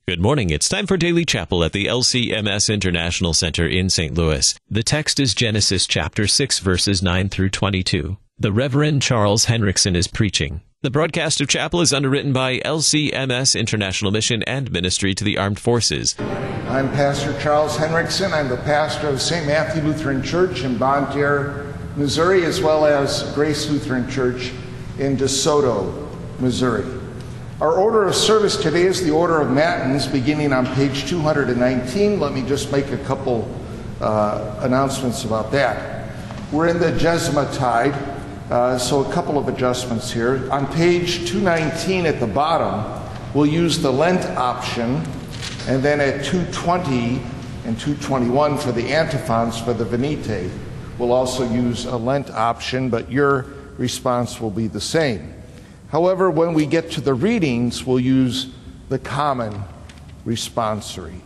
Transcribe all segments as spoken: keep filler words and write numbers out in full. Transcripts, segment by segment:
Good morning. It's time for Daily Chapel at the L C M S International Center in Saint Louis. The text is Genesis chapter six, verses nine through twenty-two. The Reverend Charles Henriksen is preaching. The broadcast of chapel is underwritten by L C M S International Mission and Ministry to the Armed Forces. I'm Pastor Charles Henriksen. I'm the pastor of Saint Matthew Lutheran Church in Bonne Terre, Missouri, as well as Grace Lutheran Church in DeSoto, Missouri. Our order of service today is the order of Matins, beginning on page two hundred nineteen. Let me just make a couple uh, announcements about that. We're in the Jessamotide, uh, so a couple of adjustments here. On page two nineteen at the bottom, we'll use the Lent option, and then at two twenty and two twenty-one for the antiphons for the Venite, we'll also use a Lent option, but your response will be the same. However, when we get to the readings, we'll use the common responsory.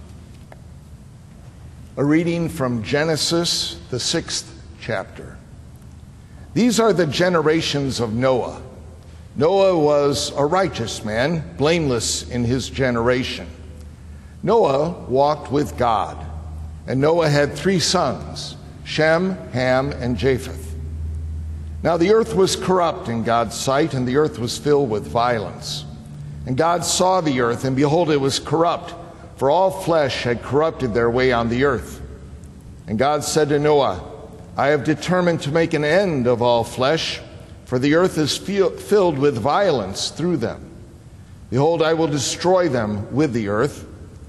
A reading from Genesis, the sixth chapter. These are the generations of Noah. Noah was a righteous man, blameless in his generation. Noah walked with God, and Noah had three sons, Shem, Ham, and Japheth. Now the earth was corrupt in God's sight, and the earth was filled with violence. And God saw the earth, and behold, it was corrupt, for all flesh had corrupted their way on the earth. And God said to Noah, I have determined to make an end of all flesh, for the earth is filled with violence through them. Behold, I will destroy them with the earth.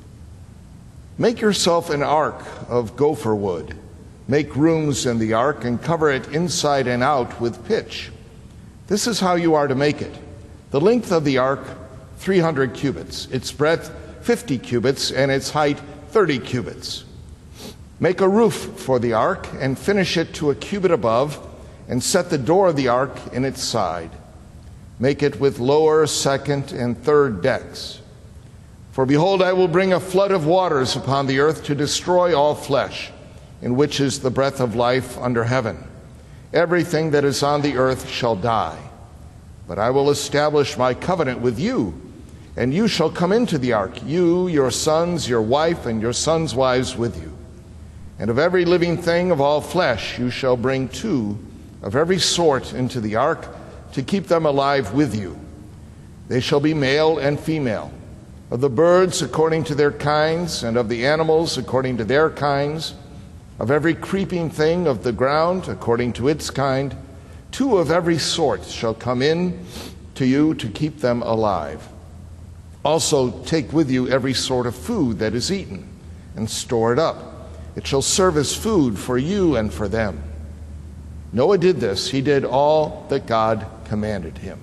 Make yourself an ark of gopher wood. Make rooms in the ark and cover it inside and out with pitch. This is how you are to make it. The length of the ark, three hundred cubits. Its breadth, fifty cubits, and its height, thirty cubits. Make a roof for the ark and finish it to a cubit above, and set the door of the ark in its side. Make it with lower, second, and third decks. For behold, I will bring a flood of waters upon the earth to destroy all flesh, in which is the breath of life under heaven. Everything that is on the earth shall die. But I will establish my covenant with you, and you shall come into the ark, you, your sons, your wife, and your sons' wives with you. And of every living thing of all flesh you shall bring two of every sort into the ark, to keep them alive with you. They shall be male and female, of the birds according to their kinds, and of the animals according to their kinds, of every creeping thing of the ground according to its kind. Two of every sort shall come in to you to keep them alive. Also take with you every sort of food that is eaten, and store it up. It shall serve as food for you and for them. Noah did this. He did all that God commanded him.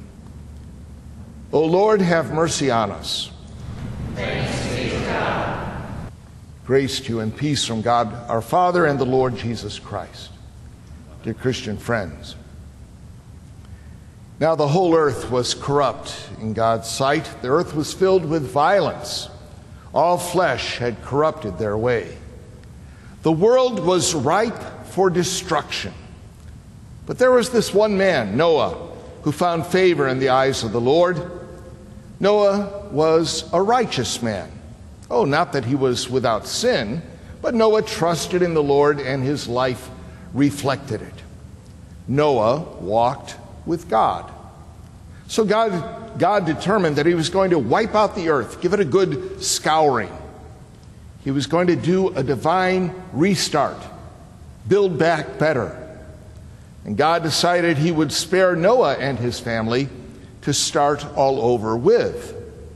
O Lord, have mercy on us. Thanks be to God. Grace to you and peace from God our Father and the Lord Jesus Christ. Dear Christian friends, now the whole earth was corrupt in God's sight. The earth was filled with violence. All flesh had corrupted their way. The world was ripe for destruction. But there was this one man, Noah, who found favor in the eyes of the Lord. Noah was a righteous man. Oh, not that he was without sin, but Noah trusted in the Lord, and his life reflected it. Noah walked with God. So God, God determined that he was going to wipe out the earth, give it a good scouring. He was going to do a divine restart, build back better. And God decided he would spare Noah and his family to start all over with.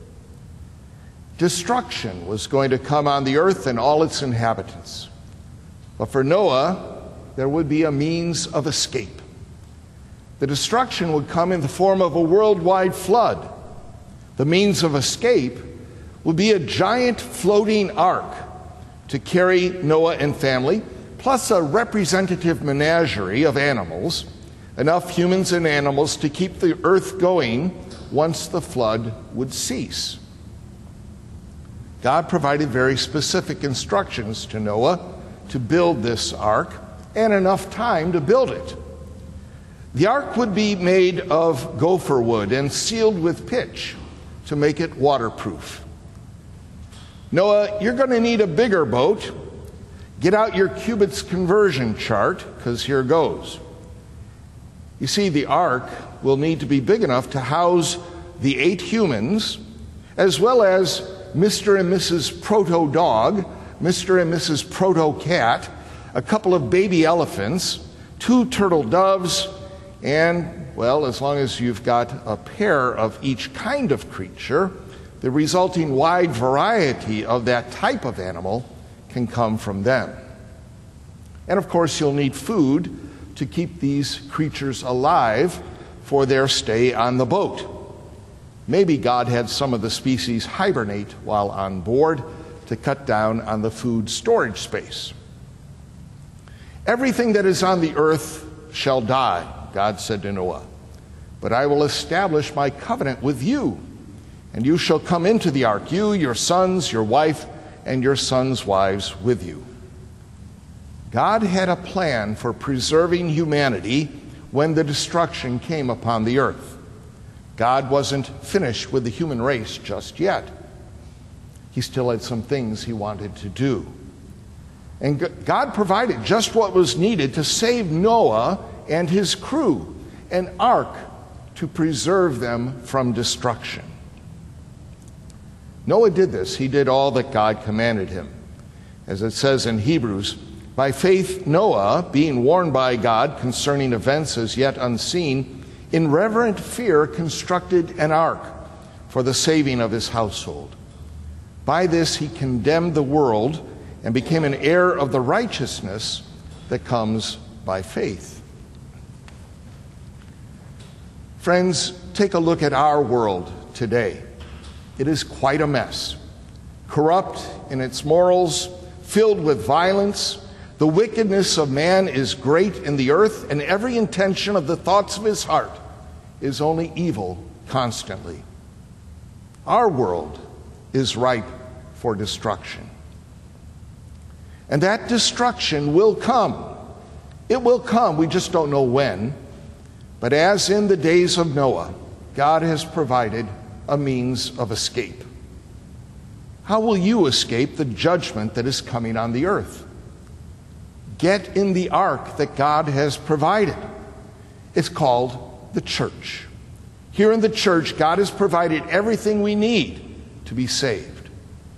Destruction was going to come on the earth and all its inhabitants. But for Noah, there would be a means of escape. The destruction would come in the form of a worldwide flood. The means of escape would be a giant floating ark to carry Noah and family, plus a representative menagerie of animals, enough humans and animals to keep the earth going once the flood would cease. God provided very specific instructions to Noah to build this ark, and enough time to build it. The ark would be made of gopher wood and sealed with pitch to make it waterproof. Noah, you're going to need a bigger boat. Get out your Cubit's conversion chart, because here goes. You see, the ark will need to be big enough to house the eight humans, as well as Mister and Missus Proto-Dog, Mister and Missus Proto-Cat, a couple of baby elephants, two turtle doves, and, well, as long as you've got a pair of each kind of creature, the resulting wide variety of that type of animal can come from them. And of course, you'll need food to keep these creatures alive for their stay on the boat. Maybe God had some of the species hibernate while on board to cut down on the food storage space. Everything that is on the earth shall die, God said to Noah, but I will establish my covenant with you, and you shall come into the ark, you, your sons, your wife, and your sons' wives with you. God had a plan for preserving humanity when the destruction came upon the earth. God wasn't finished with the human race just yet. He still had some things he wanted to do. And God provided just what was needed to save Noah and his crew, an ark to preserve them from destruction. Noah did this. He did all that God commanded him. As it says in Hebrews, by faith Noah, being warned by God concerning events as yet unseen, in reverent fear constructed an ark for the saving of his household. By this he condemned the world and became an heir of the righteousness that comes by faith. Friends, take a look at our world today. It is quite a mess. Corrupt in its morals, filled with violence. The wickedness of man is great in the earth, and every intention of the thoughts of his heart is only evil constantly. Our world is ripe for destruction. And that destruction will come. It will come, we just don't know when. But as in the days of Noah, God has provided a means of escape. How will you escape the judgment that is coming on the earth? Get in the ark that God has provided. It's called the church. Here in the church, God has provided everything we need to be saved.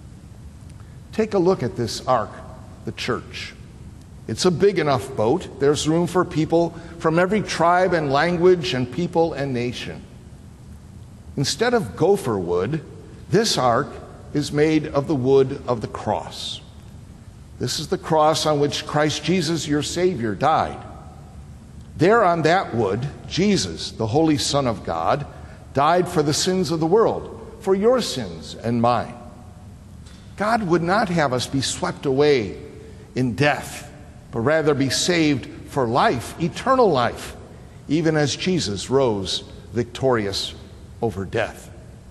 Take a look at this ark, the church. It's a big enough boat. There's room for people from every tribe and language and people and nation. Instead of gopher wood, this ark is made of the wood of the cross. This is the cross on which Christ Jesus, your Savior, died. There on that wood, Jesus, the Holy Son of God, died for the sins of the world, for your sins and mine. God would not have us be swept away in death, but rather be saved for life, eternal life, even as Jesus rose victorious over death.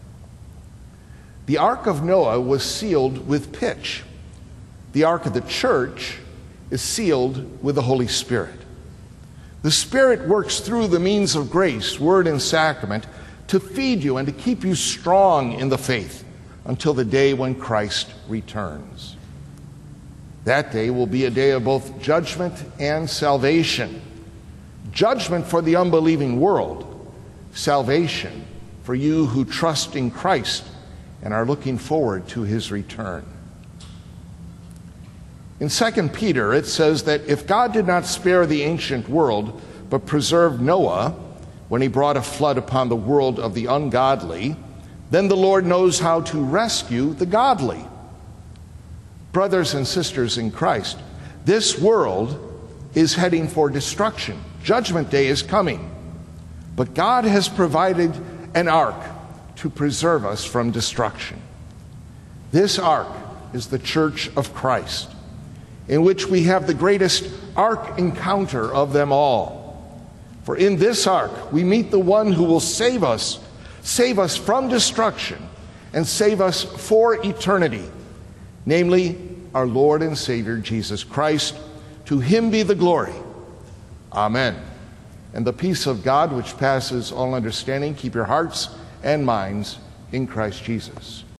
The Ark of Noah was sealed with pitch. The Ark of the church is sealed with the Holy Spirit. The Spirit works through the means of grace, word and sacrament, to feed you and to keep you strong in the faith until the day when Christ returns. That day will be a day of both judgment and salvation. Judgment for the unbelieving world, salvation for you who trust in Christ and are looking forward to his return. In Second Peter, it says that if God did not spare the ancient world, but preserved Noah when he brought a flood upon the world of the ungodly, then the Lord knows how to rescue the godly. Brothers and sisters in Christ, this world is heading for destruction. Judgment Day is coming. But God has provided an ark to preserve us from destruction. This ark is the Church of Christ, in which we have the greatest ark encounter of them all. For in this ark we meet the one who will save us, save us from destruction, and save us for eternity, namely our Lord and Savior Jesus Christ. To him be the glory. Amen. And the peace of God, which passes all understanding, keep your hearts and minds in Christ Jesus.